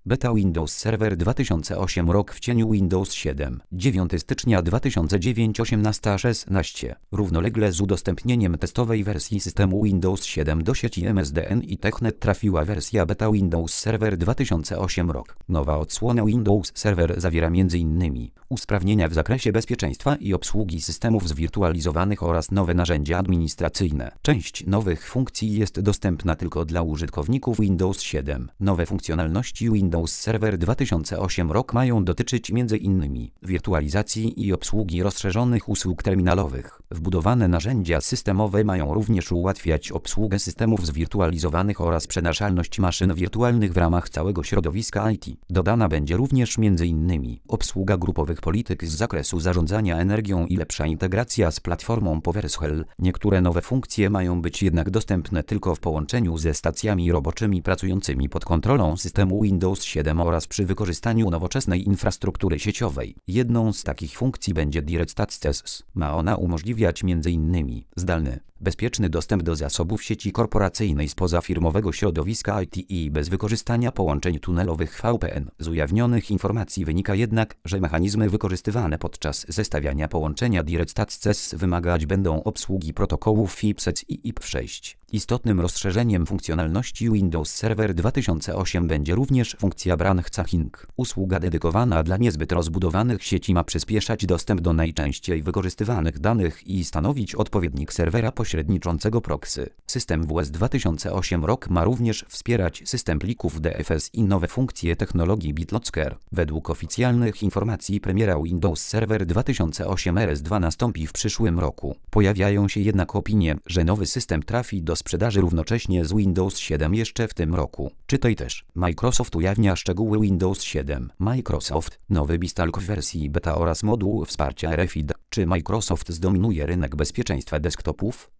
Beta Windows Server 2008 rok w cieniu Windows 7. 9 stycznia 2009 18:16. Równolegle z udostępnieniem testowej wersji systemu Windows 7 do sieci MSDN i Technet trafiła wersja Beta Windows Server 2008 rok. Nowa odsłona Windows Server zawiera m.in. usprawnienia w zakresie bezpieczeństwa i obsługi systemów zwirtualizowanych oraz nowe narzędzia administracyjne. Część nowych funkcji jest dostępna tylko dla użytkowników Windows 7. Nowe funkcjonalności Windows Server 2008 rok mają dotyczyć m.in. wirtualizacji i obsługi rozszerzonych usług terminalowych. Wbudowane narzędzia systemowe mają również ułatwiać obsługę systemów zwirtualizowanych oraz przenaszalność maszyn wirtualnych w ramach całego środowiska IT. Dodana będzie również m.in. obsługa grupowych polityk z zakresu zarządzania energią i lepsza integracja z platformą PowerShell. Niektóre nowe funkcje mają być jednak dostępne tylko w połączeniu ze stacjami roboczymi pracującymi pod kontrolą systemu Windows 7 oraz przy wykorzystaniu nowoczesnej infrastruktury sieciowej. Jedną z takich funkcji będzie Direct Access. Ma ona umożliwiać m.in. zdalny, bezpieczny dostęp do zasobów sieci korporacyjnej spoza firmowego środowiska IT i bez wykorzystania połączeń tunelowych VPN. Z ujawnionych informacji wynika jednak, że mechanizmy wykorzystywane podczas zestawiania połączenia Direct Access wymagać będą obsługi protokołów IPsec i IP6. Istotnym rozszerzeniem funkcjonalności Windows Server 2008 będzie również funkcja Branch Caching. Usługa dedykowana dla niezbyt rozbudowanych sieci ma przyspieszać dostęp do najczęściej wykorzystywanych danych i stanowić odpowiednik serwera pośredniczącego proxy. System WS 2008 rok ma również wspierać system plików DFS i nowe funkcje technologii BitLocker. Według oficjalnych informacji premiera Windows Server 2008 RS2 nastąpi w przyszłym roku. Pojawiają się jednak opinie, że nowy system trafi do sprzedaży równocześnie z Windows 7 jeszcze w tym roku. Czytaj też. Microsoft ujawnia szczegóły Windows 7. Microsoft, nowy Bistalk w wersji beta oraz moduł wsparcia RFID. Czy Microsoft zdominuje rynek bezpieczeństwa desktopów?